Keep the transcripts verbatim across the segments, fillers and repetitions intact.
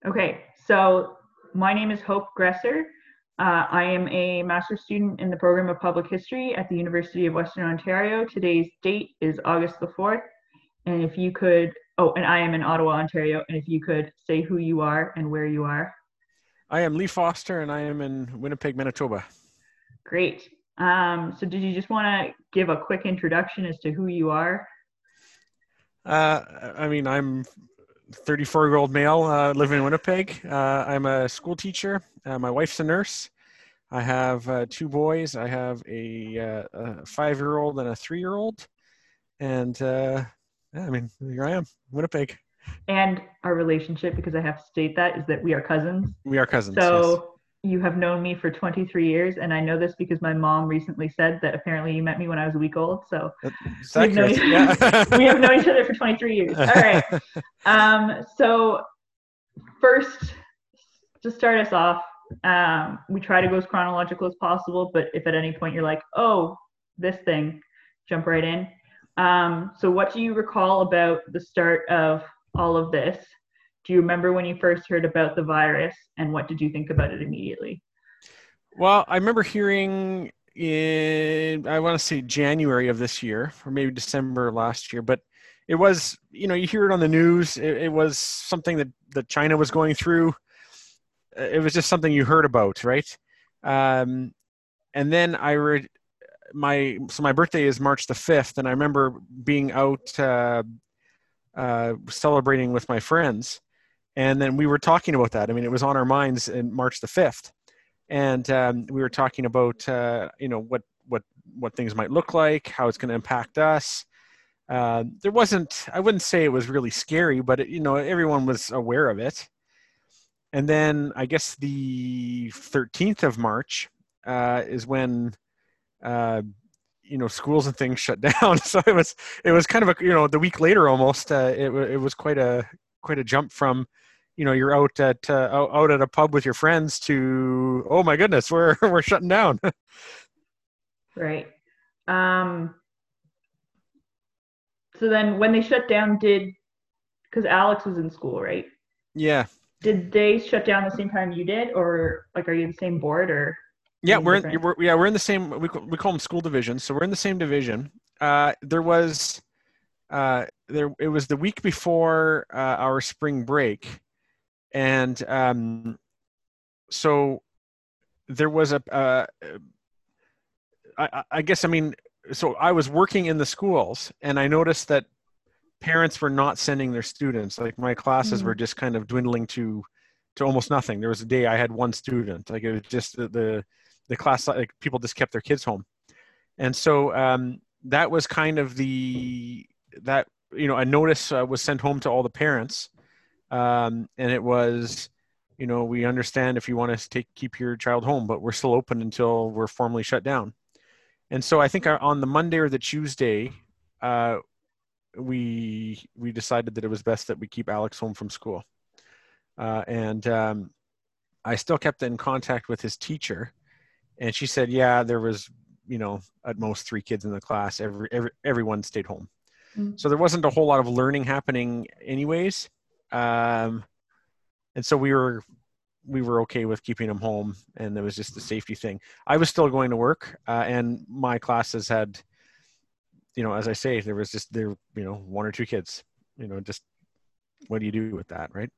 Okay, so my name is Hope Gresser. Uh, I am a master's student in the program of public history at the University of Western Ontario. Today's date is August the fourth. And if you could, oh, and I am in Ottawa, Ontario. And if you could say who you are and where you are. I am Lee Foster, and I am in Winnipeg, Manitoba. Great. Um, so did you just want to give a quick introduction as to who you are? Uh, I mean, I'm thirty-four-year-old male, uh, living in Winnipeg. Uh, I'm a school teacher. Uh, my wife's a nurse. I have uh, two boys. I have a, uh, a five-year-old and a three-year-old. And uh, yeah, I mean, here I am, Winnipeg. And our relationship, because I have to state that, is that we are cousins. We are cousins, So yes. You have known me for twenty-three years, and I know this because my mom recently said that apparently you met me when I was a week old. So It's we've known, accurate. Yeah. we have known each other for twenty-three years. All right. Um, so first, to start us off, um, we try to go as chronological as possible, but if at any point you're like, oh, this thing, jump right in. Um, so what do you recall about the start of all of this? Do you remember when you first heard about the virus, and what did you think about it immediately? Well, I remember hearing in, I want to say January of this year, or maybe December of last year, but it was, you know, you hear it on the news. It, it was something that, that China was going through. It was just something you heard about, right? Um, and then I read my, so my birthday is March the fifth, and I remember being out uh, uh, celebrating with my friends. And then we were talking about that. I mean, it was on our minds in March the fifth. And um, we were talking about, uh, you know, what, what, what things might look like, how it's going to impact us. Uh, there wasn't, I wouldn't say it was really scary, but, it, you know, everyone was aware of it. And then I guess the thirteenth of March uh, is when, uh, you know, schools and things shut down. So it was, it was kind of a, you know, the week later almost, uh, it, it was quite a, quite a jump from, you know, you're out at uh, out at a pub with your friends to, oh my goodness, we're we're shutting down. Right. Um, so then when they shut down, did, because Alex was in school, right? Yeah. Did they shut down the same time you did, or like, are you the same board, or Yeah, we're in, different? we're, yeah, we're in the same, we, we call them school divisions. So we're in the same division. Uh, there was, uh, there, it was the week before uh, our spring break. And um, so there was a, uh, I, I guess, I mean, so I was working in the schools, and I noticed that parents were not sending their students. Like my classes Mm. were just kind of dwindling to, to almost nothing. There was a day I had one student. Like it was just the, the, the class, like people just kept their kids home. And so um, that was kind of the, that, you know, a notice uh, was sent home to all the parents. Um, and it was, you know, we understand if you want to take, keep your child home, but we're still open until we're formally shut down. And so I think on the Monday or the Tuesday, uh, we we decided that it was best that we keep Alex home from school. Uh, and um, I still kept in contact with his teacher, and she said, yeah, there was, you know, at most three kids in the class. Every, every everyone stayed home. Mm. So there wasn't a whole lot of learning happening anyways. Um, and so we were we were okay with keeping him home, and it was just a safety thing. I was still going to work, uh, and my classes had, you know, as I say, there was just there, you know, one or two kids, you know, just what do you do with that, right?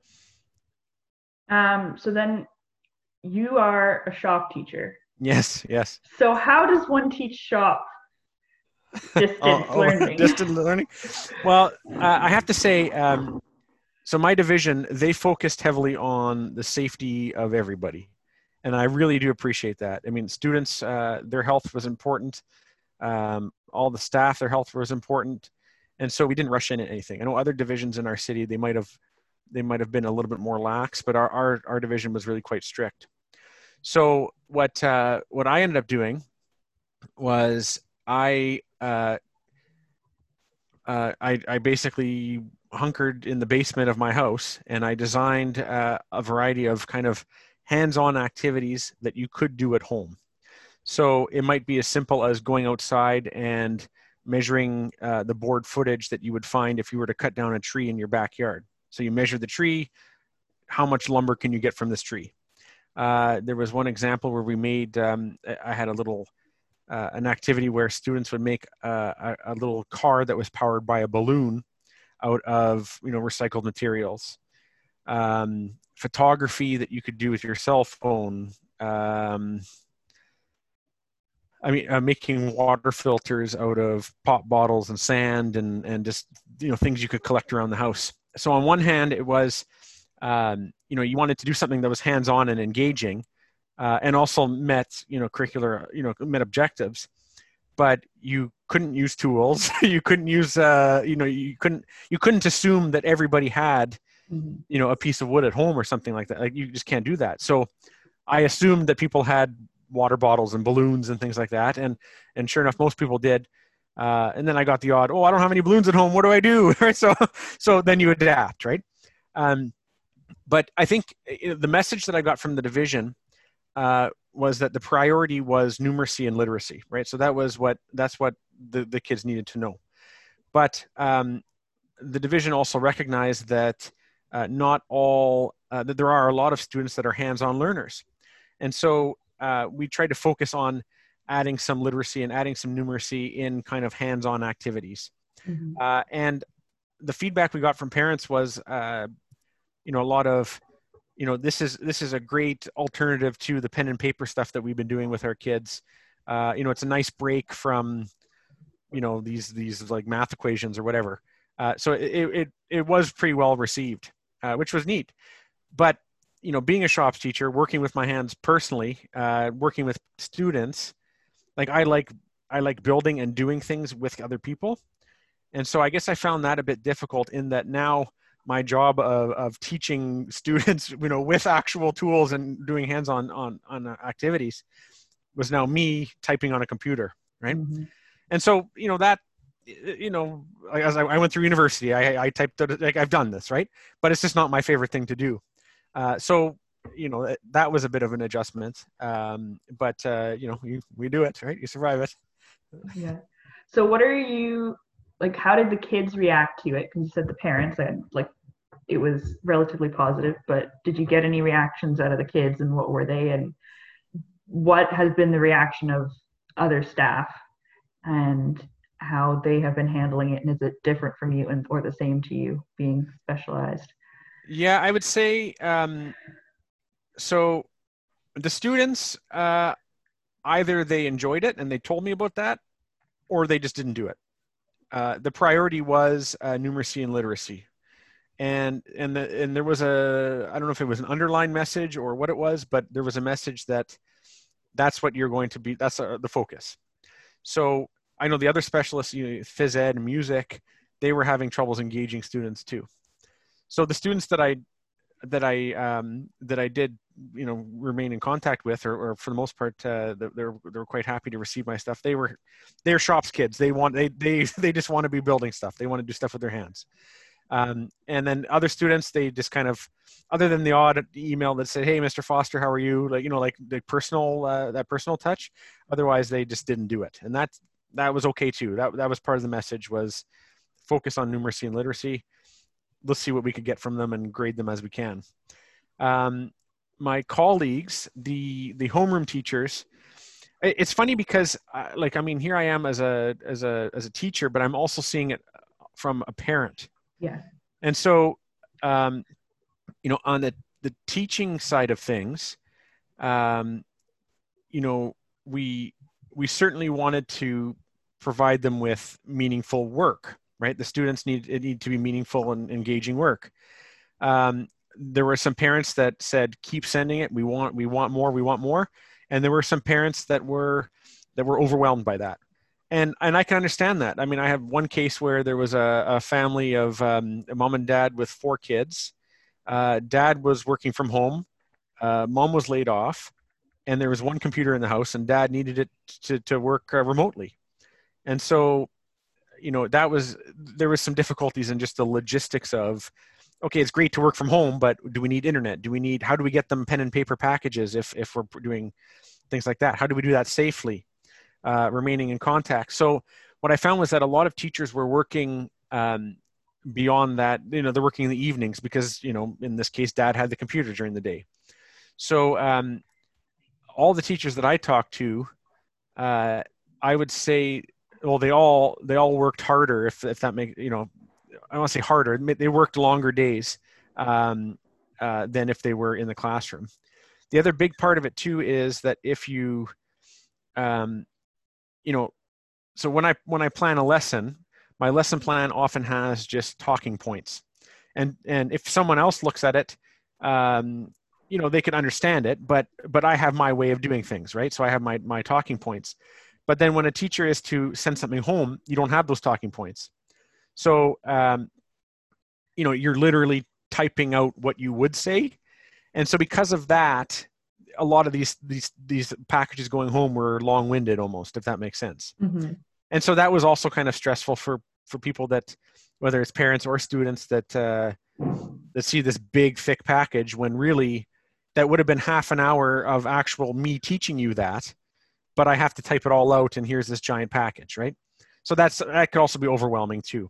Um, so then you are a shop teacher. Yes, yes. So how does one teach shop distance oh, oh learning? distant learning. Well, uh, I have to say, um, so my division, they focused heavily on the safety of everybody. And I really do appreciate that. I mean, students, uh, their health was important. Um, all the staff, their health was important. And so we didn't rush into anything. I know other divisions in our city, they might have, they might have been a little bit more lax, but our, our, our division was really quite strict. So what, uh, what I ended up doing was I, uh, uh, I, I basically hunkered in the basement of my house, and I designed uh, a variety of kind of hands-on activities that you could do at home. So it might be as simple as going outside and measuring uh, the board footage that you would find if you were to cut down a tree in your backyard. So you measure the tree, how much lumber can you get from this tree. Uh, there was one example where we made, um, I had a little, uh, an activity where students would make a, a, a little car that was powered by a balloon out of, you know, recycled materials. Um, photography that you could do with your cell phone. Um, I mean, uh, making water filters out of pop bottles and sand and, and just, you know, things you could collect around the house. So on one hand, it was, um, you know, you wanted to do something that was hands-on and engaging, uh, and also met, you know, curricular, you know, met objectives, but you couldn't use tools. You couldn't use, uh, you know, you couldn't, you couldn't assume that everybody had, Mm-hmm. you know, a piece of wood at home or something like that. Like, you just can't do that. So I assumed that people had water bottles and balloons and things like that. And, and sure enough, most people did. Uh, and then I got the odd, oh, I don't have any balloons at home. What do I do? Right. So, so then you adapt, right? Um, but I think the message that I got from the division, uh, was that the priority was numeracy and literacy, right? So that was what, that's what the, the kids needed to know. But, um, the division also recognized that, uh, not all, uh, that there are a lot of students that are hands-on learners. And so, uh, we tried to focus on adding some literacy and adding some numeracy in kind of hands-on activities. Mm-hmm. Uh, and the feedback we got from parents was, uh, you know, a lot of, you know, this is, this is a great alternative to the pen and paper stuff that we've been doing with our kids. Uh, you know, it's a nice break from, you know, these, these like math equations or whatever. Uh, so it, it, it was pretty well received, uh, which was neat. But, you know, being a shops teacher, working with my hands personally, uh, working with students, like I like, I like building and doing things with other people. And so I guess I found that a bit difficult in that now my job of, of teaching students, you know, with actual tools and doing hands-on on, on activities was now me typing on a computer. Right. Mm-hmm. And so, you know, that, you know, as I, I went through university, I, I typed, like I've done this, right? But it's just not my favorite thing to do. Uh, so, you know, that was a bit of an adjustment. Um, but, uh, you know, you, we do it, right? You survive it. Yeah. So what are you, like, how did the kids react to it? Because you said the parents, and like, it was relatively positive, but did you get any reactions out of the kids, and what were they? And what has been the reaction of other staff and how they have been handling it? And is it different from you and or the same to you being specialized? Yeah, I would say, um, so the students, uh, either they enjoyed it and they told me about that, or they just didn't do it. Uh, the priority was uh, numeracy and literacy. And, and, the, and there was a, I don't know if it was an underlined message or what it was, but there was a message that that's what you're going to be, that's uh, the focus. So I know the other specialists, you know, phys ed and music, they were having troubles engaging students too. So the students that I, that I, um, that I did, you know, remain in contact with, or, or for the most part, uh, they're, they're quite happy to receive my stuff. They were, they're shops kids. They want, they, they, they just want to be building stuff. They want to do stuff with their hands. Um, and then other students, they just kind of, other than the odd email that said, "Hey, Mister Foster, how are you?" Like, you know, like the personal, uh, that personal touch. Otherwise, they just didn't do it. And that, that was okay too. That, that was part of the message, was focus on numeracy and literacy. Let's see what we could get from them and grade them as we can. Um, my colleagues, the, the homeroom teachers, it's funny because uh, like, I mean, here I am as a, as a, as a teacher, but I'm also seeing it from a parent. Yeah. And so, um, you know, on the, the teaching side of things, um, you know, we, we certainly wanted to provide them with meaningful work, right? The students need, it need to be meaningful and engaging work. Um, there were some parents that said, keep sending it. We want, we want more, we want more. And there were some parents that were, that were overwhelmed by that. And, and I can understand that. I mean, I have one case where there was a, a family of um, a mom and dad with four kids. Uh, dad was working from home. Uh, mom was laid off. And there was one computer in the house, and dad needed it to, to work uh, remotely. And so, you know, that was, there was some difficulties in just the logistics of, okay, it's great to work from home, but do we need internet? Do we need, how do we get them pen and paper packages if, if we're doing things like that? How do we do that safely? Uh, remaining in contact. So what I found was that a lot of teachers were working um, beyond that, you know, they're working in the evenings because, you know, in this case, dad had the computer during the day. So um, all the teachers that I talked to, uh, I would say, well, they all they all worked harder. If if that makes, you know, I don't want to say harder. They worked longer days um, uh, than if they were in the classroom. The other big part of it too is that if you, um, you know, so when I when I plan a lesson, my lesson plan often has just talking points, and and if someone else looks at it, um, you know, they can understand it, but but I have my way of doing things, right? So I have my my talking points. But then when a teacher is to send something home, you don't have those talking points. So, um, you know, you're literally typing out what you would say. And so because of that, a lot of these these these packages going home were long-winded almost, if that makes sense. Mm-hmm. And so that was also kind of stressful for for people that, whether it's parents or students, that uh, that see this big, thick package when really that would have been half an hour of actual me teaching you that, but I have to type it all out and here's this giant package, right? So that's that could also be overwhelming too.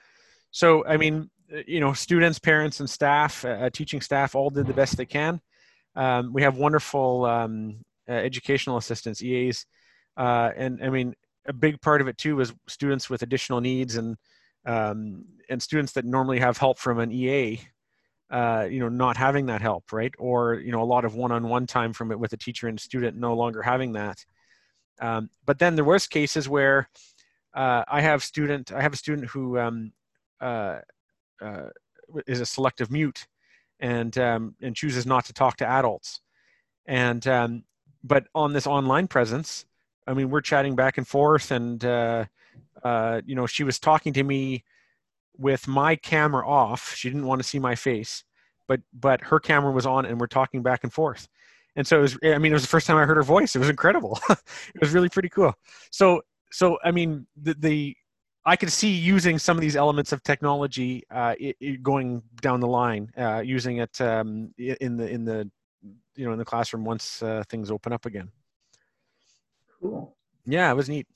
So, I mean, you know, students, parents, and staff, uh, teaching staff all did the best they can. Um, we have wonderful um, uh, educational assistants, E As, uh, and I mean, a big part of it too is students with additional needs and um, and students that normally have help from an E A, uh, you know, not having that help, right? Or, you know, a lot of one-on-one time from it with a teacher and student no longer having that. Um, but then there was cases where uh, I have student, I have a student who um, uh, uh, is a selective mute and um, and chooses not to talk to adults. And um, but on this online presence, I mean, we're chatting back and forth, and uh, uh, you know, she was talking to me with my camera off. She didn't want to see my face, but but her camera was on, and we're talking back and forth. And so it was, I mean, it was the first time I heard her voice. It was incredible. It was really pretty cool. So, so, I mean, the, the I could see using some of these elements of technology uh, it, it going down the line, uh, using it um, in the, in the, you know, in the classroom once uh, things open up again. Cool. Yeah, it was neat.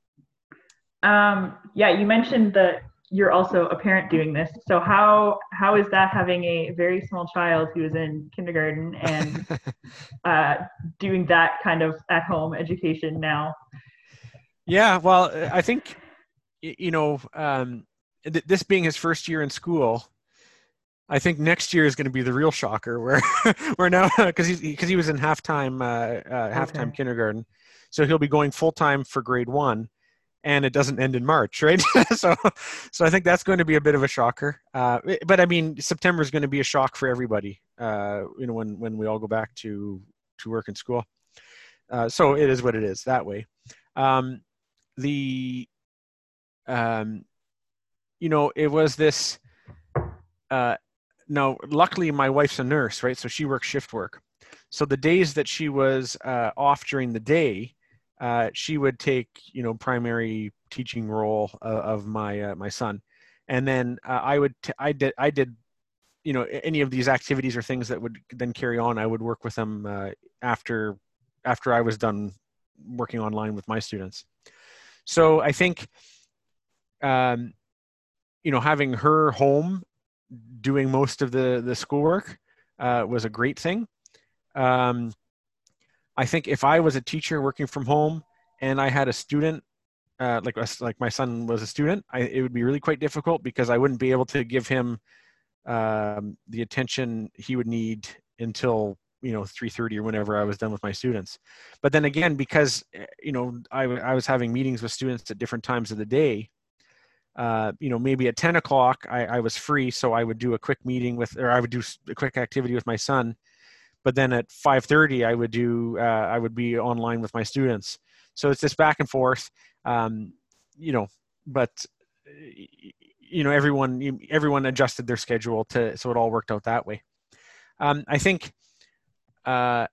Um, yeah, you mentioned that you're also a parent doing this. So how how is that, having a very small child who is in kindergarten and uh, doing that kind of at home education now? Yeah, well, I think, you know, um, th- this being his first year in school, I think next year is going to be the real shocker where where now, because he because he was in halftime uh, uh, halftime Okay. kindergarten, so he'll be going full time for grade one. And it doesn't end in March, right? so, so I think that's going to be a bit of a shocker. Uh, but I mean, September is going to be a shock for everybody. Uh, you know, when when we all go back to to work and school. Uh, so it is what it is that way. Um, the, um, you know, it was this. Uh, now, luckily, my wife's a nurse, right? So she works shift work. So the days that she was uh, off during the day, Uh, she would take, you know, primary teaching role of, of my uh, my son, and then uh, I would t- I did I did, you know, any of these activities or things that would then carry on. I would work with them uh, after after I was done working online with my students. So I think, um, you know, having her home doing most of the the schoolwork uh, was a great thing. Um, I think if I was a teacher working from home and I had a student, uh, like like my son was a student, I, it would be really quite difficult because I wouldn't be able to give him um, the attention he would need until, you know, three thirty or whenever I was done with my students. But then again, because, you know, I, I was having meetings with students at different times of the day, uh, you know, maybe at ten o'clock I, I was free, so I would do a quick meeting with, or I would do a quick activity with my son. But then at five thirty, I would do, uh, I would be online with my students. So it's this back and forth, um, you know, but, you know, everyone, everyone adjusted their schedule to, so it all worked out that way. Um, I think uh,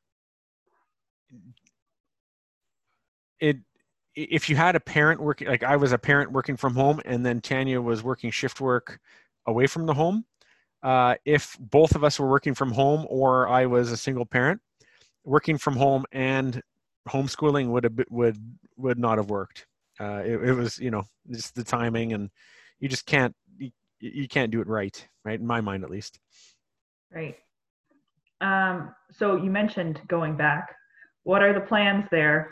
it, if you had a parent working, like I was a parent working from home and then Tanya was working shift work away from the home, Uh, if both of us were working from home or I was a single parent, working from home and homeschooling would have would would not have worked. Uh, it, it was, you know, just the timing, and you just can't. you can't do it right, right? In my mind, at least. Right. Um, so you mentioned going back. What are the plans there?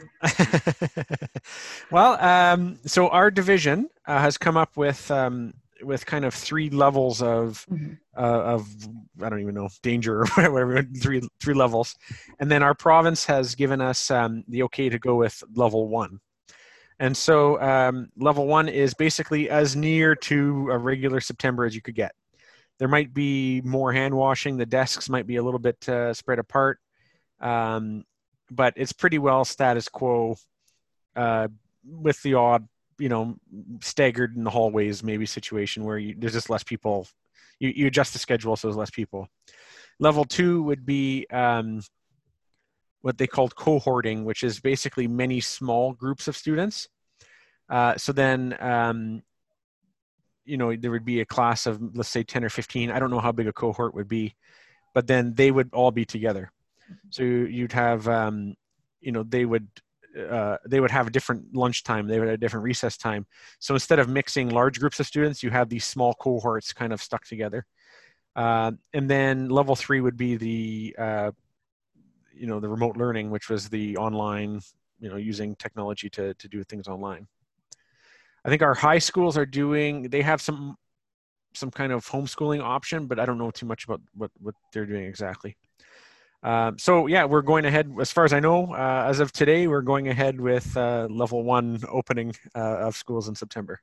Well, um, so our division uh, has come up with um, with kind of three levels of Mm-hmm. uh, of I don't even know danger or whatever three three levels, and then our province has given us um, the okay to go with level one. And so um, level one is basically as near to a regular September as you could get. There might be more hand washing. The desks might be a little bit uh, spread apart, um, but it's pretty well status quo, uh, with the odd, you know, staggered in the hallways maybe situation where you, there's just less people. You, you adjust the schedule so there's less people. Level two would be um, what they called cohorting, which is basically many small groups of students. Uh, so then, um, you know, there would be a class of, let's say, ten or fifteen. I don't know how big a cohort would be, but then they would all be together. So you'd have, um, you know, they would, uh, they would have a different lunchtime. They would have a different recess time. So instead of mixing large groups of students, you have these small cohorts kind of stuck together. Uh, and then level three would be the, uh, you know, the remote learning, which was the online, you know, using technology to, to do things online. I think our high schools are doing, they have some, some kind of homeschooling option, but I don't know too much about what, what they're doing exactly. Um, so yeah, we're going ahead, as far as I know, uh, as of today, we're going ahead with uh, level one opening uh, of schools in September.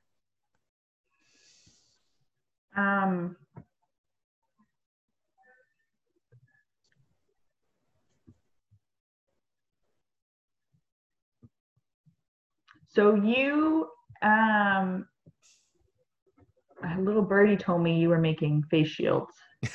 Um, so you, um, a little birdie told me you were making face shields.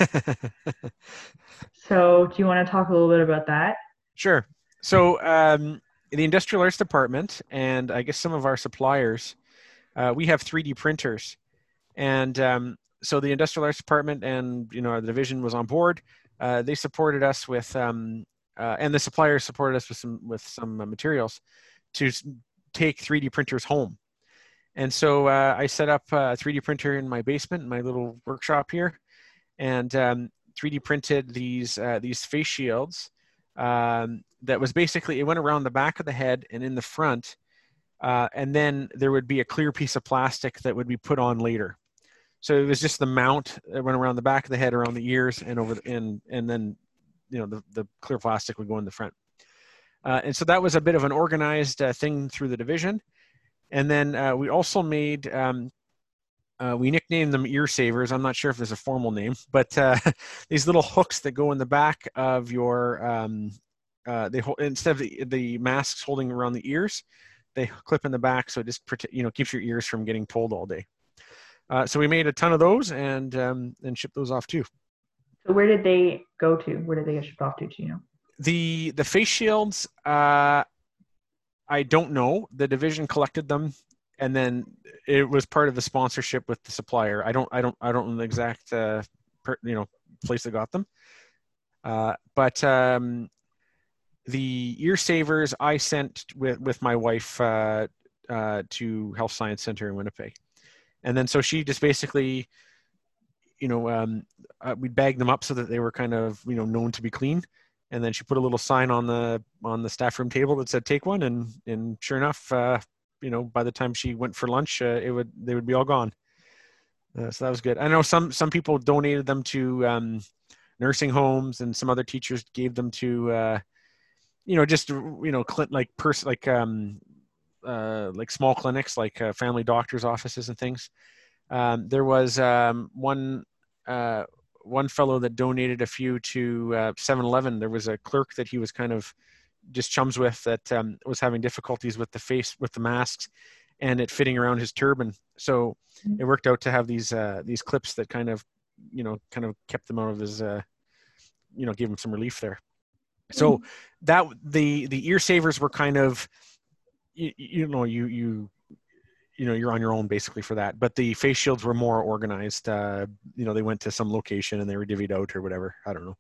So do you want to talk a little bit about that? Sure. So um, the Industrial Arts Department and I guess some of our suppliers, uh, we have three D printers. And um, so the Industrial Arts Department and, you know, the division was on board. Uh, they supported us with, um, uh, and the suppliers supported us with some, with some uh, materials to take three D printers home. And so uh, I set up a three D printer in my basement, in my little workshop here, and um, three D printed these uh, these face shields. Um, that was basically, it went around the back of the head and in the front, uh, and then there would be a clear piece of plastic that would be put on later. So it was just the mount that went around the back of the head, around the ears, and over the, and and then, you know, the the clear plastic would go in the front. Uh, and so that was a bit of an organized uh, thing through the division. And then uh, we also made, um, uh, we nicknamed them ear savers. I'm not sure if there's a formal name, but uh, these little hooks that go in the back of your, um, uh, they hold, instead of the, the masks holding around the ears, they clip in the back, so it just, you know, keeps your ears from getting cold all day. Uh, so we made a ton of those and um, and shipped those off too. So where did they go to? Where did they get shipped off to? Do you know? The the face shields, uh, I don't know. The division collected them, and then it was part of the sponsorship with the supplier. I don't, I don't, I don't know the exact, uh, per, you know, place that got them. Uh, but um, the ear savers I sent with with my wife uh, uh, to Health Science Center in Winnipeg, and then so she just basically, you know, um, uh, we bagged them up so that they were kind of, you know, known to be clean. And then she put a little sign on the on the staff room table that said "Take one," and and sure enough, uh, you know, by the time she went for lunch, uh, it would they would be all gone. Uh, so that was good. I know some some people donated them to um, nursing homes, and some other teachers gave them to, uh, you know, just you know, like person like um, uh, like small clinics, like uh, family doctors' offices and things. Um, there was um, one. Uh, one fellow that donated a few to uh, seven eleven. There was a clerk that he was kind of just chums with that um, was having difficulties with the face, with the masks and it fitting around his turban. So it worked out to have these, uh, these clips that kind of, you know, kind of kept them out of his, uh, you know, gave him some relief there. So that the, the ear savers were kind of, you, you know, you, you, you know, you're on your own basically for that. But the face shields were more organized. Uh, you know, they went to some location and they were divvied out or whatever. I don't know.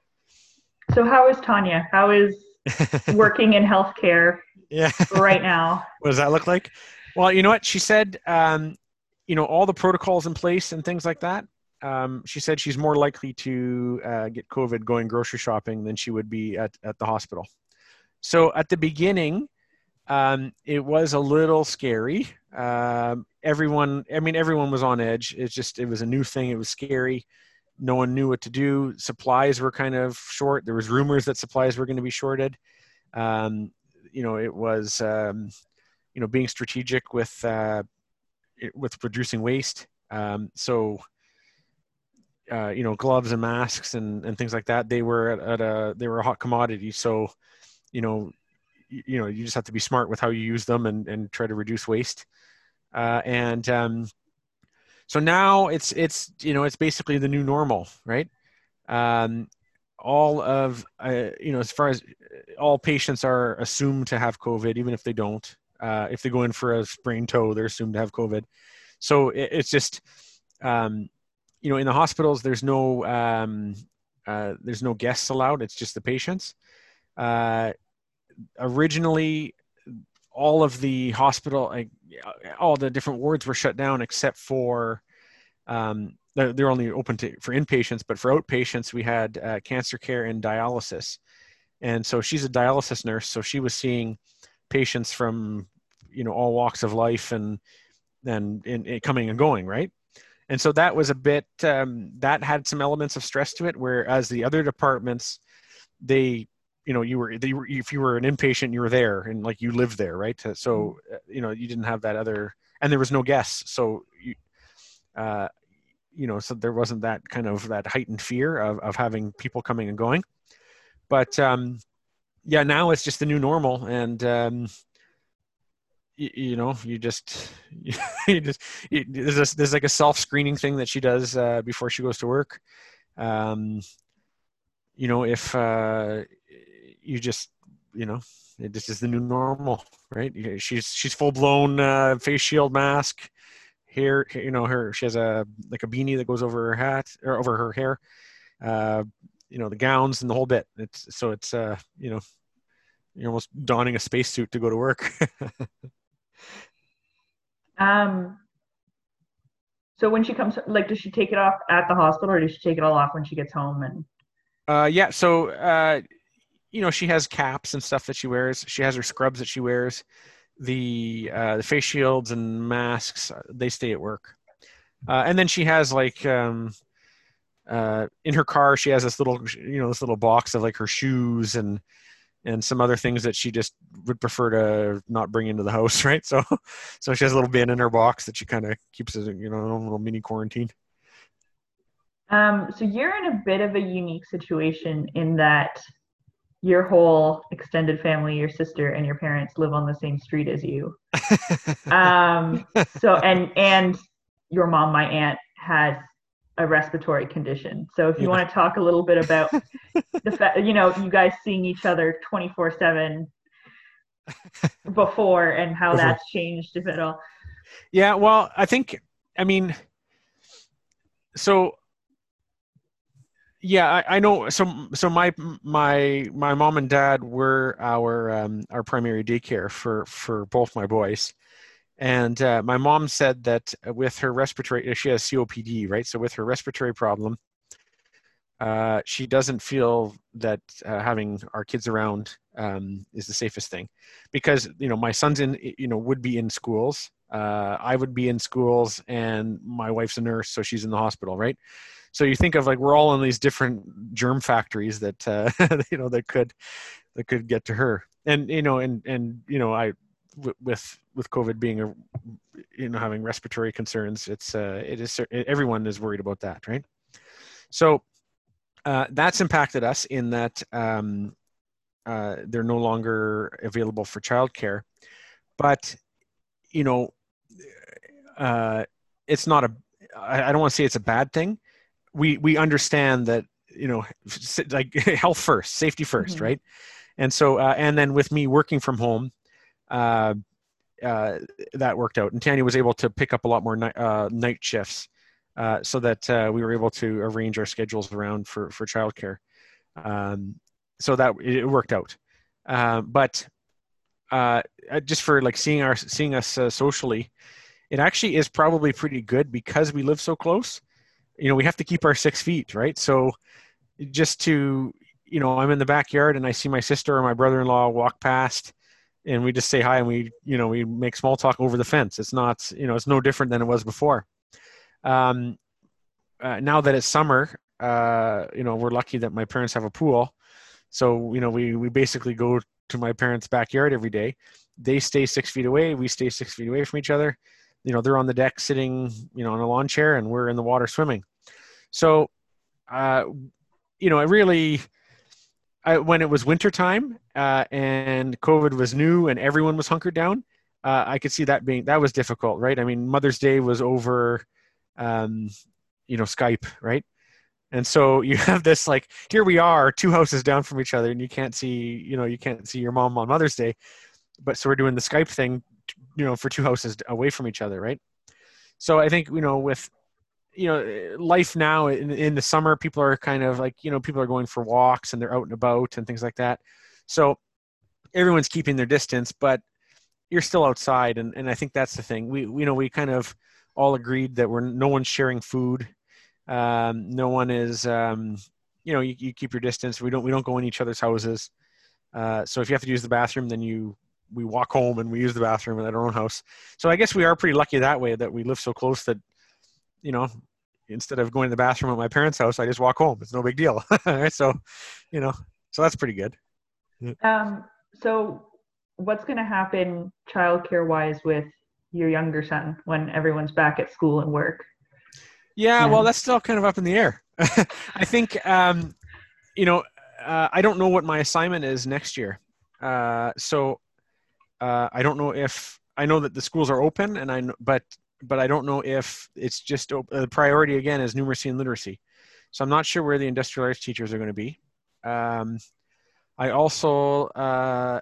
So how is Tanya? How is working in healthcare yeah. right now? What does that look like? Well, you know what? She said um, you know, all the protocols in place and things like that. Um, she said she's more likely to uh, get COVID going grocery shopping than she would be at, at the hospital. So at the beginning, um, it was a little scary. Um, everyone, I mean, everyone was on edge. It's just, it was a new thing. It was scary. No one knew what to do. Supplies were kind of short. There was rumors that supplies were going to be shorted. Um, you know, it was, um, you know, being strategic with, uh, with reducing waste. Um, so, uh, you know, gloves and masks and, and things like that, they were at, at a, they were a hot commodity. So, you know, you, you know, you just have to be smart with how you use them and, and try to reduce waste. Uh, and, um, so now it's, it's, you know, it's basically the new normal, right? Um, all of, uh, you know, as far as all patients are assumed to have COVID, even if they don't, uh, if they go in for a sprained toe, they're assumed to have COVID. So it, it's just, um, you know, in the hospitals, there's no, um, uh, there's no guests allowed. It's just the patients. Uh, originally, all of the hospital, like, all the different wards were shut down except for, um, they're, they're only open to for inpatients, but for outpatients, we had uh, cancer care and dialysis. And so she's a dialysis nurse, so she was seeing patients from, you know, all walks of life and and, and, and coming and going, right? And so that was a bit, um, that had some elements of stress to it, whereas the other departments, they, you know, you were, they were, if you were an inpatient, you were there and like you lived there, right? So, you know, you didn't have that other, and there was no guests. So, you, uh, you know, so there wasn't that kind of that heightened fear of, of having people coming and going. But um, yeah, now it's just the new normal. And, um, you, you know, you just, you just, you, there's, a, there's like a self-screening thing that she does uh, before she goes to work. Um, you know, if uh, you just, you know, this is the new normal, right? She's, she's full blown uh, face shield mask, hair, you know, her, she has a, like a beanie that goes over her hat or over her hair, uh, you know, the gowns and the whole bit. It's, so it's, uh, you know, you're almost donning a spacesuit to go to work. um, so when she comes, like, does she take it off at the hospital or does she take it all off when she gets home? And uh, yeah, so, uh, you know, she has caps and stuff that she wears. She has her scrubs that she wears. The uh, the face shields and masks, they stay at work. Uh, and then she has like um, uh, in her car, she has this little, you know, this little box of like her shoes and and some other things that she just would prefer to not bring into the house, right? So, so she has a little bin in her box that she kind of keeps as, you know, a little mini quarantine. Um, so you're in a bit of a unique situation in that your whole extended family, your sister and your parents live on the same street as you. Um, so and and your mom, my aunt, has a respiratory condition. So if you Yeah. want to talk a little bit about the fact, you know, you guys seeing each other twenty-four seven before and how Before. that's changed, if at all. Yeah, well, I think, I mean, so yeah, I, I know. So, so my my my mom and dad were our um, our primary daycare for for both my boys, and uh, my mom said that with her respiratory, she has C O P D, right? So with her respiratory problem, uh, she doesn't feel that uh, having our kids around um, is the safest thing, because you know my son's in, you know, would be in schools, uh, I would be in schools, and my wife's a nurse, so she's in the hospital, right? So you think of like we're all in these different germ factories that uh, you know that could that could get to her, and you know, and and you know, I with with COVID being a, you know, having respiratory concerns, it's uh, it is everyone is worried about that, right? So uh, that's impacted us in that um, uh, they're no longer available for childcare, but you know, uh, it's not a. I, I don't want to say it's a bad thing. we we understand that, you know, like health first, safety first, Mm-hmm. right? And so uh, and then with me working from home, uh, uh, that worked out, and Tanya was able to pick up a lot more ni- uh, night shifts, uh, so that uh, we were able to arrange our schedules around for for childcare. Um, so that it worked out, uh, but uh, just for like seeing our seeing us uh, socially, it actually is probably pretty good because we live so close. You know, we have to keep our six feet, right? So just to, you know, I'm in the backyard and I see my sister or my brother-in-law walk past, and we just say hi and we, you know, we make small talk over the fence. It's not, you know, it's no different than it was before. Um, uh, now that it's summer, uh, you know, we're lucky that my parents have a pool. So, you know, we, we basically go to my parents' backyard every day. They stay six feet away. We stay six feet away from each other. You know, they're on the deck sitting, you know, on a lawn chair, and we're in the water swimming. So, uh, you know, it really, I, when it was wintertime uh, and COVID was new and everyone was hunkered down, uh, I could see that being, that was difficult, right? I mean, Mother's Day was over, um, you know, Skype, right? And so you have this, like, here we are two houses down from each other and you can't see, you know, you can't see your mom on Mother's Day. But so we're doing the Skype thing, you know, for two houses away from each other, right? So I think, you know, with, you know, life now in, in the summer, people are kind of like, you know, people are going for walks and they're out and about and things like that. So everyone's keeping their distance, but you're still outside. And, and I think that's the thing. We, you know, we kind of all agreed that we're, no one's sharing food. Um, no one is, um, you know, you, you keep your distance. We don't, we don't go in each other's houses. Uh, so if you have to use the bathroom, then you, we walk home and we use the bathroom at our own house. So I guess we are pretty lucky that way, that we live so close that, you know, instead of going to the bathroom at my parents' house, I just walk home. It's no big deal. Right? So, you know, so that's pretty good. Um, so what's going to happen childcare wise with your younger son when everyone's back at school and work? Yeah, Yeah. well, that's still kind of up in the air. I think, um, you know, uh, I don't know what my assignment is next year. Uh, so uh, I don't know if, I know that the schools are open, and I know, but but I don't know if it's just the uh, priority again is numeracy and literacy. So I'm not sure where the industrial arts teachers are going to be. Um, I also, uh,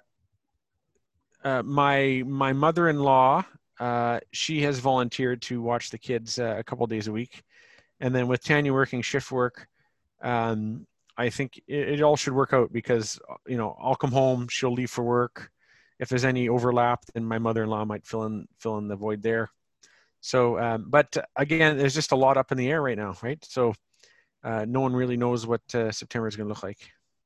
uh, my my mother-in-law, uh, she has volunteered to watch the kids uh, a couple days a week. And then with Tanya working shift work, um, I think it, it all should work out because, you know, I'll come home, she'll leave for work. If there's any overlap, then my mother-in-law might fill in fill in the void there. So, um, but again, there's just a lot up in the air right now, right? So uh, no one really knows what uh, September is going to look like.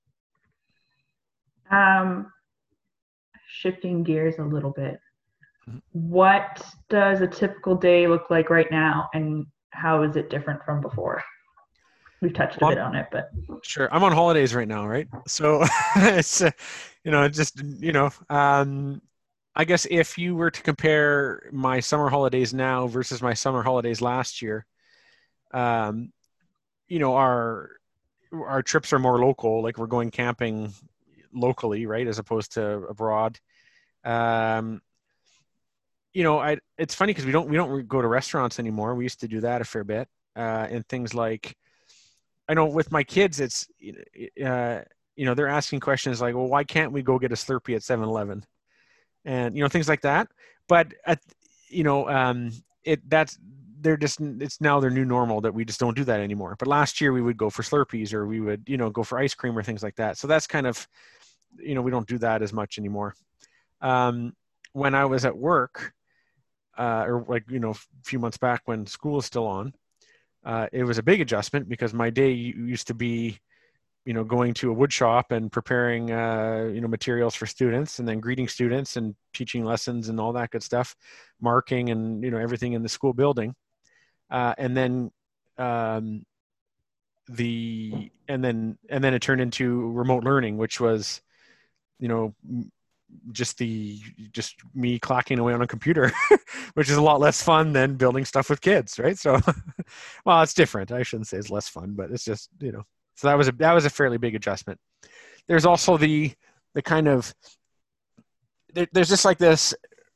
Um, shifting gears a little bit. Mm-hmm. What does a typical day look like right now, and how is it different from before? We've touched well, a bit on it, but sure. I'm on holidays right now, right? So it's, uh, you know, just, you know, um, I guess if you were to compare my summer holidays now versus my summer holidays last year, um, you know, our our trips are more local. Like we're going camping locally, right, as opposed to abroad. Um, you know, I it's funny because we don't we don't go to restaurants anymore. We used to do that a fair bit, uh, and things like, I know with my kids, it's uh, you know, they're asking questions like, well, why can't we go get a Slurpee at seven eleven? And, you know, things like that. But, at, you know, um, it that's, they're just, it's now their new normal that we just don't do that anymore. But last year we would go for Slurpees, or we would, you know, go for ice cream or things like that. So that's kind of, you know, we don't do that as much anymore. Um, when I was at work, uh, or like, you know, a few months back when school was still on, uh, it was a big adjustment because my day used to be, you know, going to a wood shop and preparing, uh, you know, materials for students, and then greeting students and teaching lessons and all that good stuff, marking and, you know, everything in the school building. Uh, and then, um, the, and then, and then it turned into remote learning, which was, you know, just the, just me clacking away on a computer, which is a lot less fun than building stuff with kids. Right. So, well, it's different. I shouldn't say it's less fun, but it's just, you know, so that was a that was a fairly big adjustment. There's also the the kind of there, there's just like this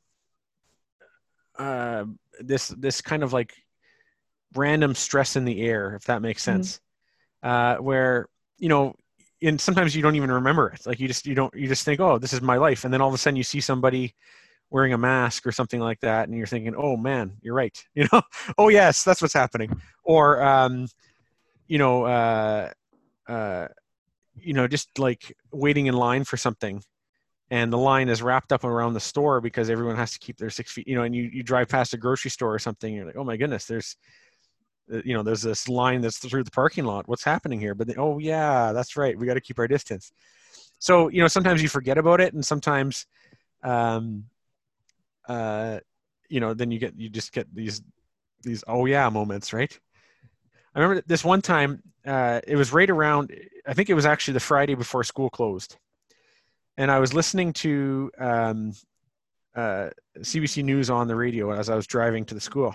uh, this this kind of like random stress in the air, if that makes sense, mm-hmm. uh, where, you know, and sometimes you don't even remember it. Like you just you don't you just think, oh, this is my life, and then all of a sudden you see somebody wearing a mask or something like that, and you're thinking, oh man, you're right, you know, oh yes, that's what's happening, or um, you know. Uh, Uh, you know, just like waiting in line for something, and the line is wrapped up around the store because everyone has to keep their six feet, you know, and you, you drive past a grocery store or something, you're like, oh my goodness, there's, you know, there's this line that's through the parking lot. What's happening here? But they, oh yeah, that's right. We got to keep our distance. So, you know, sometimes you forget about it, and sometimes, um, uh, you know, then you get, you just get these, these, oh yeah moments, right? I remember this one time, uh, it was right around, I think it was actually the Friday before school closed. And I was listening to um, uh, C B C News on the radio as I was driving to the school.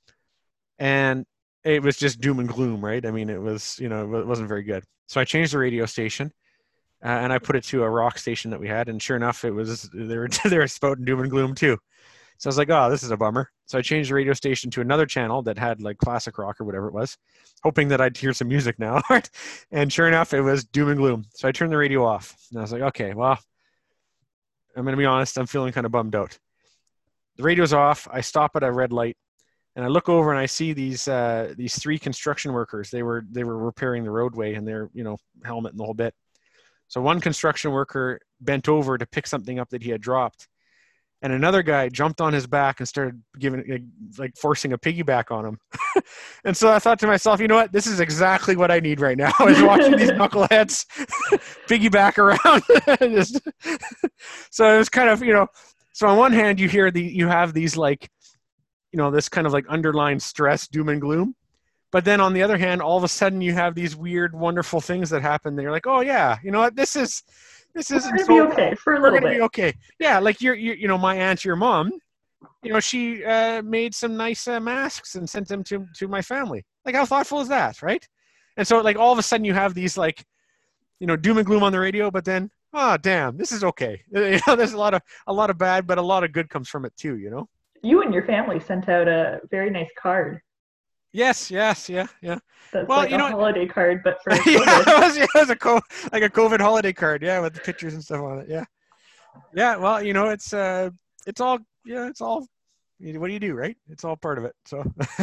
And it was just doom and gloom, right? I mean, it was, you know, it wasn't very good. So I changed the radio station uh, and I put it to a rock station that we had. And sure enough, it was, they were, they were spouting doom and gloom too. So I was like, oh, this is a bummer. So I changed the radio station to another channel that had like classic rock or whatever it was, hoping that I'd hear some music now. And sure enough, it was doom and gloom. So I turned the radio off and I was like, okay, well, I'm going to be honest, I'm feeling kind of bummed out. The radio's off. I stop at a red light and I look over and I see these uh, these three construction workers. They were they were repairing the roadway and they're, you know, helmet and the whole bit. So one construction worker bent over to pick something up that he had dropped. And another guy jumped on his back and started giving, like, forcing a piggyback on him. And so I thought to myself, you know what? This is exactly what I need right now, is watching these knuckleheads piggyback around. Just, so it was kind of, you know, so on one hand, you hear the, you have these like, you know, this kind of like underlying stress, doom and gloom. But then on the other hand, all of a sudden you have these weird, wonderful things that happen. That you're like, oh yeah, you know what? This is, this isn't We're so gonna be okay for a We're little gonna bit. be okay. Yeah, like you're, you you know, my aunt, your mom, you know, she uh, made some nice uh, masks and sent them to to my family. Like, how thoughtful is that, right? And so, like, all of a sudden, you have these like, you know, doom and gloom on the radio, but then, oh damn, this is okay. You know, there's a lot of a lot of bad, but a lot of good comes from it too. You know. You and your family sent out a very nice card. Yes, yes, yeah, yeah. That's Well, like you a know, holiday card, but for yeah, COVID. it was, it was a co- like a COVID holiday card, yeah, with the pictures and stuff on it. Yeah, yeah. Well, you know, it's uh, it's all, yeah, it's all. What do you do, right? It's all part of it. So.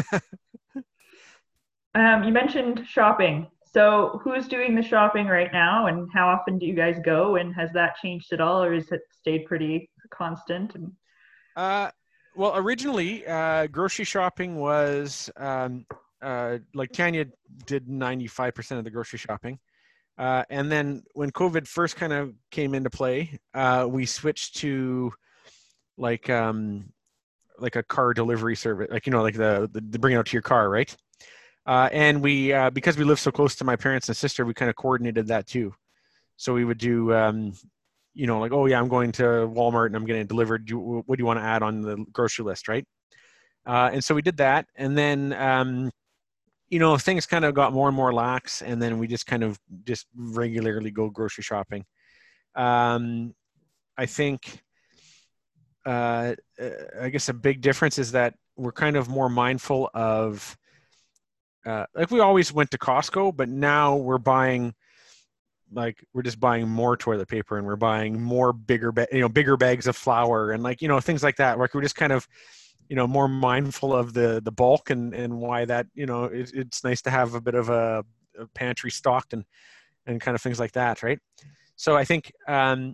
Um, you mentioned shopping. So who's doing the shopping right now, and how often do you guys go? And has that changed at all, or has it stayed pretty constant? And Uh, well, originally, uh, grocery shopping was um, uh, like Tanya did ninety-five percent of the grocery shopping. Uh, and then when COVID first kind of came into play, uh, we switched to like um, like a car delivery service, like, you know, like the, the, the bring it out to your car, right? Uh, and we, uh, because we live so close to my parents and sister, we kind of coordinated that too. So we would do, um, you know, like, oh yeah, I'm going to Walmart and I'm getting it delivered. Do, what do you want to add on the grocery list, right? Uh, and so we did that. And then, um, you know, things kind of got more and more lax. And then we just kind of just regularly go grocery shopping. Um, I think, uh, I guess a big difference is that we're kind of more mindful of, uh, like we always went to Costco, but now we're buying, like, we're just buying more toilet paper and we're buying more bigger, ba- you know, bigger bags of flour and, like, you know, things like that. Like, we're just kind of, you know, more mindful of the, the bulk and, and why that, you know, it, it's nice to have a bit of a, a pantry stocked and, and kind of things like that. Right. So I think, um,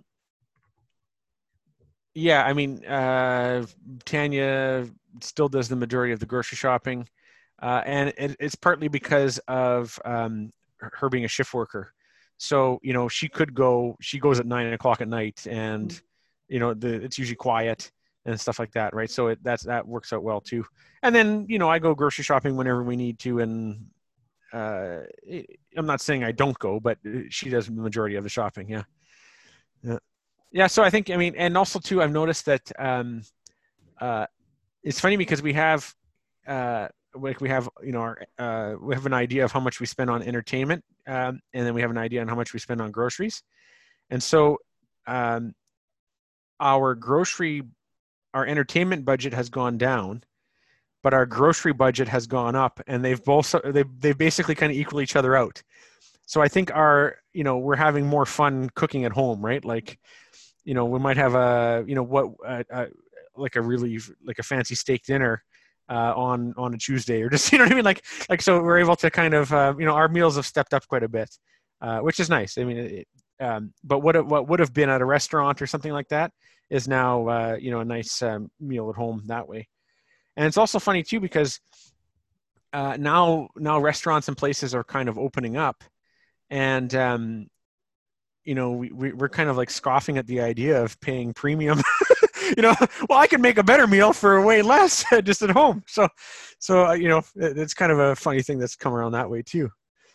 yeah, I mean, uh, Tanya still does the majority of the grocery shopping. Uh, and it, it's partly because of um, her being a shift worker. So, you know, she could go, she goes at nine o'clock at night and, you know, the, it's usually quiet and stuff like that. Right. So it, that's, that works out well too. And then, you know, I go grocery shopping whenever we need to. And uh, it, I'm not saying I don't go, but she does the majority of the shopping. Yeah. Yeah. Yeah. So I think, I mean, and also too, I've noticed that um, uh, it's funny because we have, uh, like we have, you know, our, uh, we have an idea of how much we spend on entertainment. Um, and then we have an idea on how much we spend on groceries. And so um, our grocery, our entertainment budget has gone down, but our grocery budget has gone up, and they've both, they they basically kind of equal each other out. So I think our, you know, we're having more fun cooking at home, right? Like, you know, we might have a, you know, what, uh, uh, like a really, like a fancy steak dinner uh, on, on a Tuesday, or just, you know what I mean? Like, like, so we're able to kind of, uh, you know, our meals have stepped up quite a bit, uh, which is nice. I mean, it, um, but what what would have been at a restaurant or something like that is now uh, you know a nice um, meal at home that way. And it's also funny too because uh, now now restaurants and places are kind of opening up, and um, you know we, we we're kind of like scoffing at the idea of paying premium. You know, well, I can make a better meal for way less just at home. So, so uh, you know, it, it's kind of a funny thing that's come around that way too.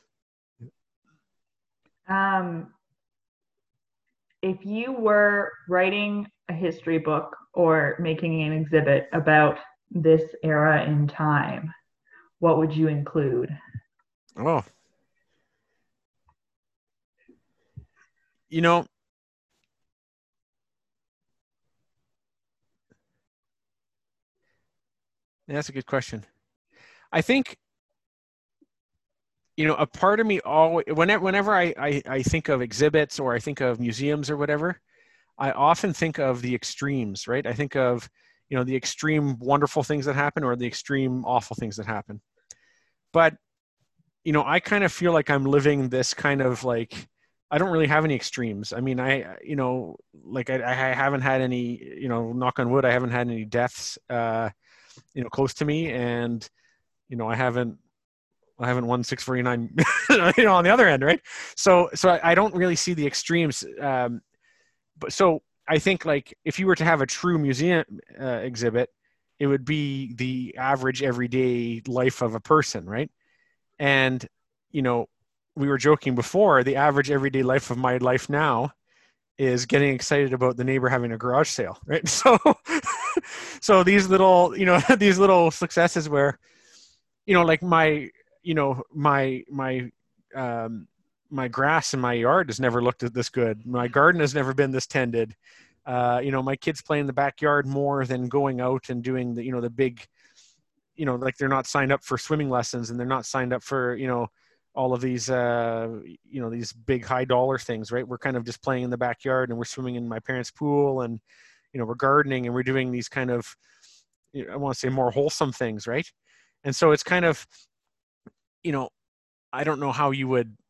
Um, if you were writing a history book or making an exhibit about this era in time, what would you include? Oh, you know, that's a good question. I think, you know, a part of me always, whenever, whenever I, I, I think of exhibits or I think of museums or whatever, I often think of the extremes, right? I think of, you know, the extreme wonderful things that happen or the extreme awful things that happen. But, you know, I kind of feel like I'm living this kind of like, I don't really have any extremes. I mean, I, you know, like I, I haven't had any, you know, knock on wood, I haven't had any deaths, uh, you know, close to me. And, you know, I haven't, I haven't won six forty-nine, you know, on the other end. Right. So, so I, I don't really see the extremes. Um, but so I think like if you were to have a true museum uh, exhibit, it would be the average everyday life of a person. Right. And, you know, we were joking before, the average everyday life of my life now is getting excited about the neighbor having a garage sale. Right. So, so these little, you know, these little successes where, you know, like my, you know, my, my, um, my grass in my yard has never looked this good. My garden has never been this tended. Uh, you know, my kids play in the backyard more than going out and doing the, you know, the big, you know, like they're not signed up for swimming lessons and they're not signed up for, you know, all of these, uh, you know, these big high dollar things, right? We're kind of just playing in the backyard and we're swimming in my parents' pool and, you know, we're gardening and we're doing these kind of, you know, I want to say more wholesome things, right? And so it's kind of, you know, I don't know how you would,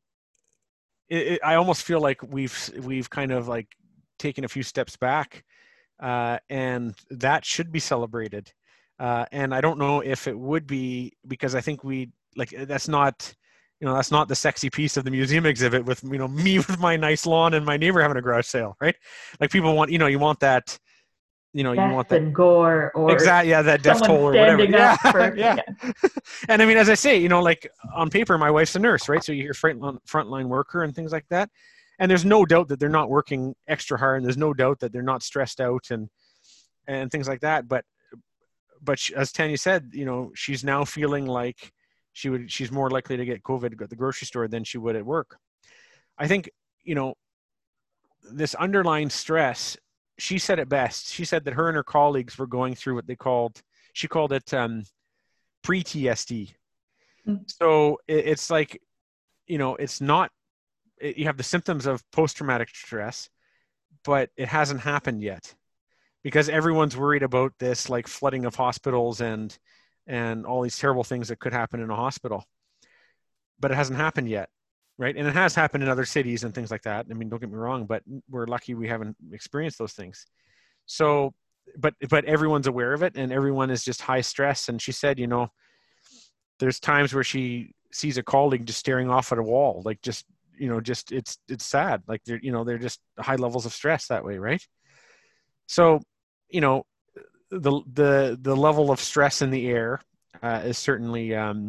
it, it, I almost feel like we've, we've kind of like taken a few steps back uh, and that should be celebrated. Uh, and I don't know if it would be because I think we like, that's not, you know, that's not the sexy piece of the museum exhibit with, you know, me with my nice lawn and my neighbor having a garage sale, right? Like people want, you know, you want that, you know, you Death want that and gore, or exactly, yeah, that death toll or whatever. Yeah, for, yeah. yeah. And I mean, as I say, you know, like on paper, my wife's a nurse, right? So you hear frontline frontline worker and things like that, and there's no doubt that they're not working extra hard, and there's no doubt that they're not stressed out and and things like that. But but she, as Tanya said, you know, she's now feeling like she would, she's more likely to get COVID at the grocery store than she would at work. I think, you know, this underlying stress, she said it best. She said that her and her colleagues were going through what they called, she called it um, pre-T S D. Mm-hmm. So it, it's like, you know, it's not, it, you have the symptoms of post-traumatic stress, but it hasn't happened yet because everyone's worried about this like flooding of hospitals and, and all these terrible things that could happen in a hospital, but it hasn't happened yet. Right. And it has happened in other cities and things like that. I mean, don't get me wrong, but we're lucky we haven't experienced those things. So, but, but everyone's aware of it and everyone is just high stress. And she said, you know, there's times where she sees a colleague just staring off at a wall, like just, you know, just, it's, it's sad. Like they're, you know, they're just high levels of stress that way. Right. So, you know, the, the, the level of stress in the air uh, is certainly, um,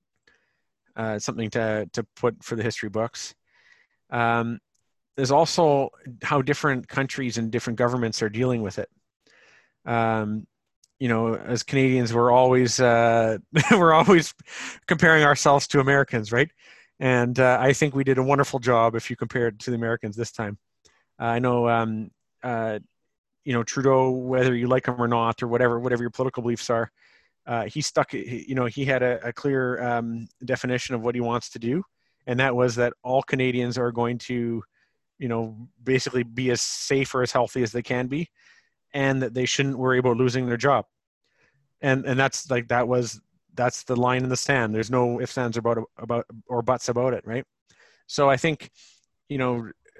Uh, something to to put for the history books. Um, there's also how different countries and different governments are dealing with it. Um, you know, as Canadians, we're always uh, we're always comparing ourselves to Americans, right? And uh, I think we did a wonderful job if you compare it to the Americans this time. Uh, I know, um, uh, you know, Trudeau, whether you like him or not, or whatever whatever your political beliefs are. Uh, he stuck, you know, he had a, a clear um, definition of what he wants to do. And that was that all Canadians are going to, you know, basically be as safe or as healthy as they can be. And that they shouldn't worry about losing their job. And and that's like, that was, that's the line in the sand. There's no ifs, ands, or, about, about, or buts about it, right? So I think, you know,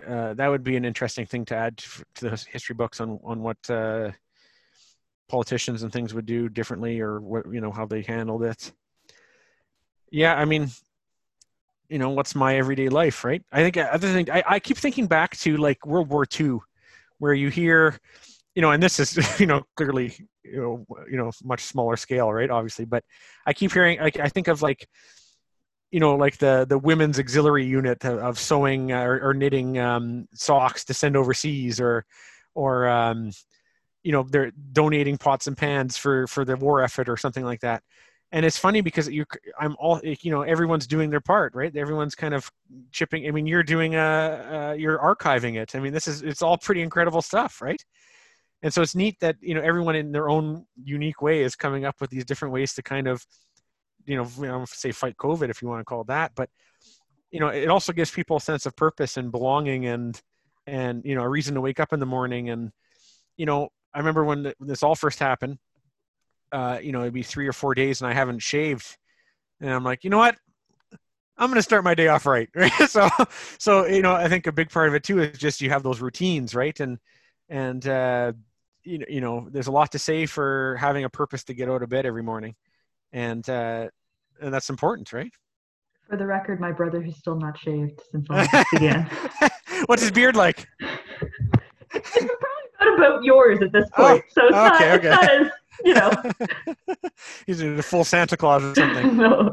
uh, that would be an interesting thing to add to, to the history books on on what uh, politicians and things would do differently, or what, you know, how they handled it. Yeah, I mean, you know, what's my everyday life, right? I think other thing, I, I keep thinking back to like World War Two, where you hear, you know, and this is, you know, clearly, you know, you know, much smaller scale, right? Obviously, but I keep hearing, like, I think of like, you know, like the the women's auxiliary unit of, of sewing or, or knitting um, socks to send overseas, or, or um, you know, they're donating pots and pans for for the war effort or something like that. And it's funny because you, I'm all, you know, everyone's doing their part, right? Everyone's kind of chipping. I mean, you're doing a, uh, you're archiving it. I mean, this is, it's all pretty incredible stuff, right? And so it's neat that, you know, everyone in their own unique way is coming up with these different ways to kind of, you know, I don't say fight COVID, if you want to call it that, but, you know, it also gives people a sense of purpose and belonging, and, and, you know, a reason to wake up in the morning. And, you know, I remember when this all first happened, uh, you know, it'd be three or four days and I haven't shaved. And I'm like, you know what? I'm going to start my day off right. Right. So, so, you know, I think a big part of it too is just, you have those routines, right? And, and, uh, you know, you know, there's a lot to say for having a purpose to get out of bed every morning. And, uh, and that's important, right? For the record, my brother has still not shaved since all this began. What's his beard like? It's probably not about yours at this point. Oh, so it's, okay, not, okay. It's not as, you know. He's in a full Santa Claus or something. No.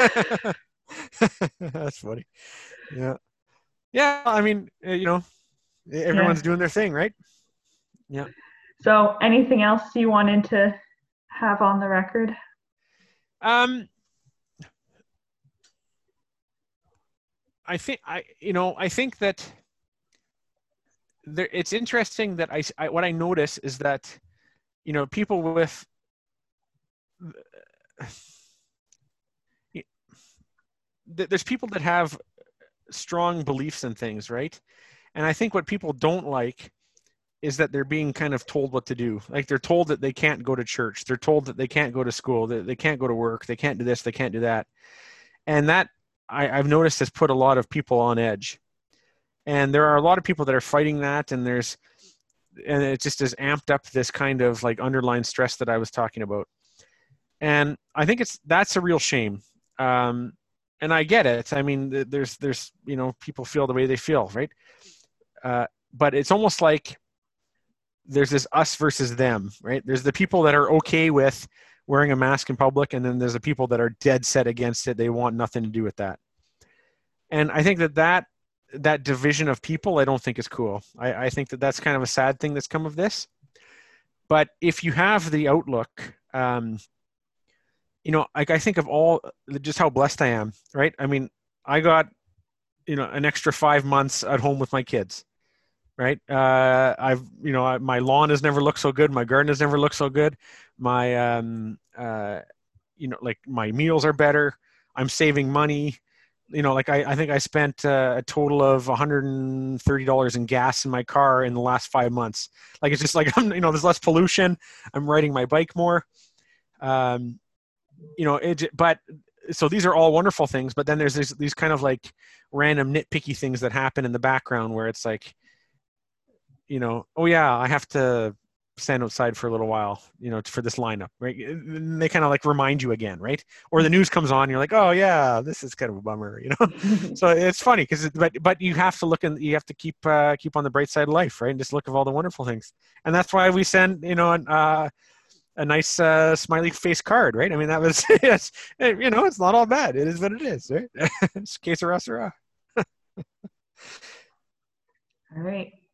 That's funny. Yeah. Yeah. I mean, you know, everyone's yeah. doing their thing, right? Yeah. So anything else you wanted to have on the record? Um, I think I, you know, I think that there, it's interesting that I, I, what I notice is that, you know, people with, there's people that have strong beliefs in things, right? And I think what people don't like is that they're being kind of told what to do. Like, they're told that they can't go to church. They're told that they can't go to school, that they can't go to work. They can't do this. They can't do that. And that I, I've noticed has put a lot of people on edge. And there are a lot of people that are fighting that. And there's, and it just has amped up this kind of like underlying stress that I was talking about. And I think it's, that's a real shame. Um, and I get it. I mean, there's, there's, you know, people feel the way they feel, right? Uh, but it's almost like there's this us versus them, right? There's the people that are okay with wearing a mask in public, and then there's the people that are dead set against it. They want nothing to do with that. And I think that that, that division of people, I don't think is cool. I, I think that that's kind of a sad thing that's come of this. But if you have the outlook, um, you know, like I think of all, just how blessed I am, right? I mean, I got, you know, an extra five months at home with my kids, right? Uh, I've, you know, I, my lawn has never looked so good. My garden has never looked so good. My, um, uh, you know, like my meals are better. I'm saving money. You know, like I, I think I spent uh, a total of one hundred thirty dollars in gas in my car in the last five months. Like, it's just like, I'm, you know, there's less pollution. I'm riding my bike more. Um, you know, it, but so these are all wonderful things, but then there's these, these kind of like random nitpicky things that happen in the background where it's like, you know, oh yeah, I have to stand outside for a little while, you know, for this lineup, right? And they kind of like remind you again, right? Or the news comes on, you're like, oh yeah, this is kind of a bummer, you know? So it's funny because, it, but, but you have to look and you have to keep, uh, keep on the bright side of life, right? And just look at all the wonderful things. And that's why we send, you know, an, uh, a nice uh, smiley face card, right? I mean, that was, yes, you know, it's not all bad. It is what it is, right? It's que sera, sera. All right.